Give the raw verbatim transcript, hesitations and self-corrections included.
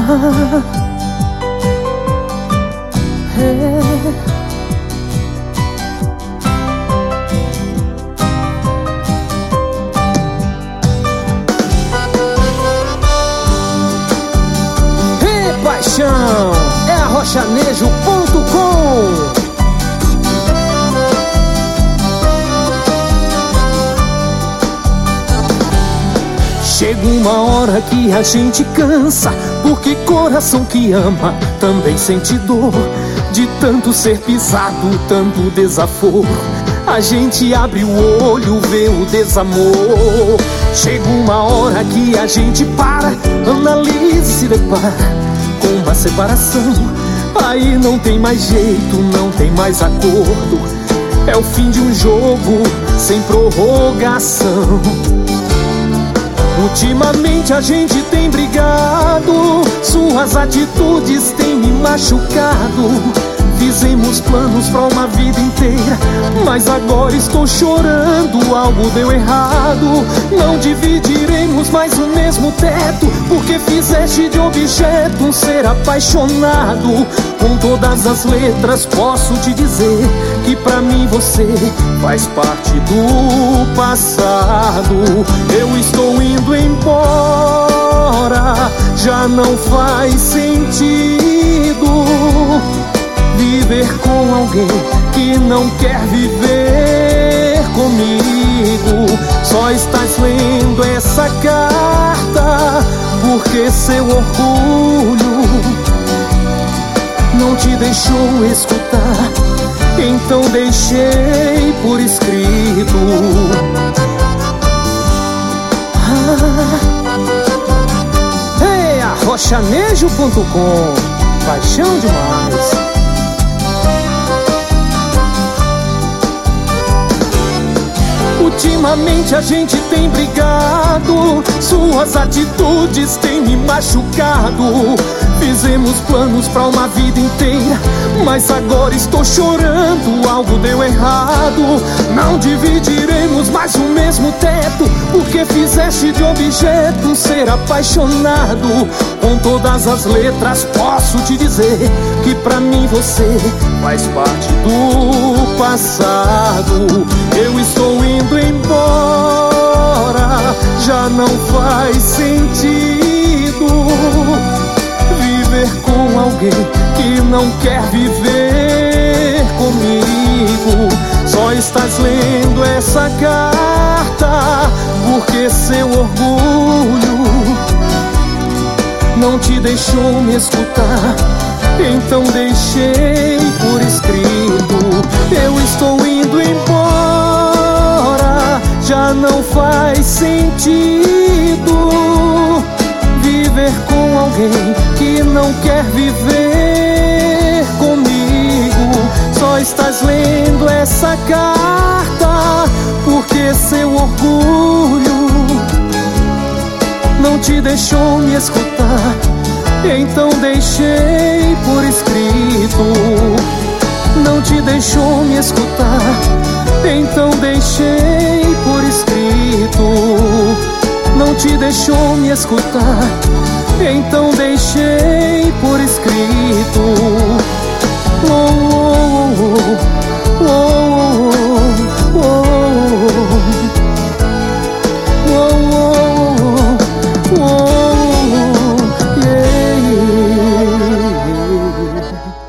Ah, é. Paixão é a rochanejo ponto com. Chega uma hora que a gente cansa, porque coração que ama também sente dor. De tanto ser pisado, tanto desaforo, a gente abre o olho, vê o desamor. Chega uma hora que a gente para, analisa e se depara com uma separação. Aí não tem mais jeito, não tem mais acordo. É o fim de um jogo sem prorrogação. Ultimamente a gente tem brigado, suas atitudes têm me machucado. Fizemos planos pra uma vida inteira, mas agora estou chorando, algo deu errado. Não dividiremos mais o mesmo teto, porque fizeste de objeto um ser apaixonado. Com todas as letras posso te dizer que pra mim você faz parte do passado. Eu estou indo embora, já não faz sentido viver com alguém que não quer viver comigo. Só estás lendo essa carta porque seu orgulho não te deixou escutar, então deixei por escrito. Ah, é a rochanejo ponto com. Paixão demais. Ultimamente a gente tem brigado, suas atitudes têm me machucado. Fizemos planos pra uma vida inteira, mas agora estou chorando, algo deu errado. Não dividiremos mais o mesmo teto, porque fizeste de objeto um ser apaixonado. Com todas as letras posso te dizer que pra mim você faz parte do passado. Eu estou indo embora, já não faz sentido viver com alguém que não quer viver comigo. Só estás lendo essa carta porque seu orgulho não te deixou me escutar, então deixei por escrito. Eu estou indo embora, já não faz sentido viver com alguém que não quer viver comigo. Só estás lendo essa carta porque seu orgulho não te deixou me escutar, então deixei por escrito. Não te deixou me escutar, então deixei por escrito. Não te deixou me escutar, então deixei por escrito. Oh, oh, oh, oh, oh, oh, oh, oh, yeah.